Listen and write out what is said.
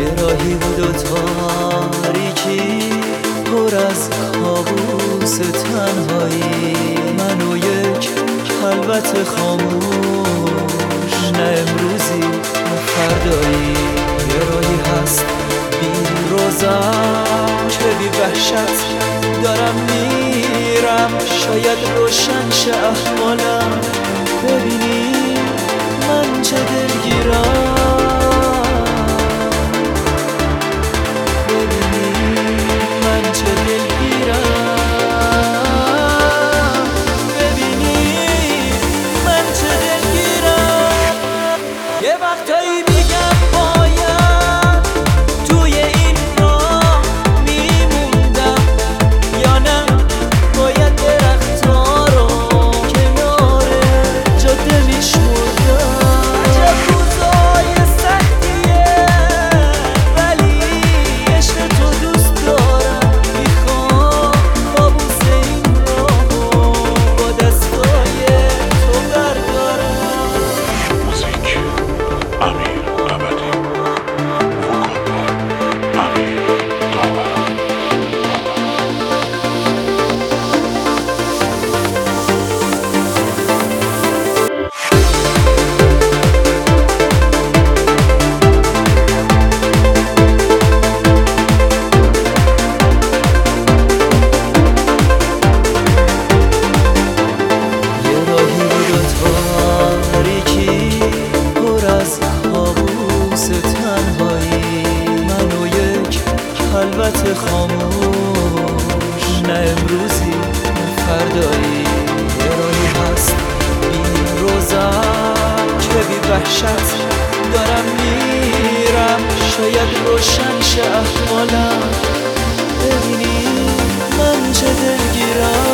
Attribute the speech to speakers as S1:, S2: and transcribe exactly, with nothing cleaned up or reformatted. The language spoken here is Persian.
S1: یه راهی بود و تاریکی پر از کابوس تنهایی، من و یک خلوت خاموش، نه امروزی نه فردایی. یه راهی هست بی روزم که بی وحشت دارم میرم، شاید روشن شه احوالم، ببینی من چه دلگیرم، خلوت خاموش، نه امروزی نه فردایی. یه راهی هست بی روزم که بی وحشت دارم میرم، شاید روشن شه احوالم، ببینی من چه دلگیرم.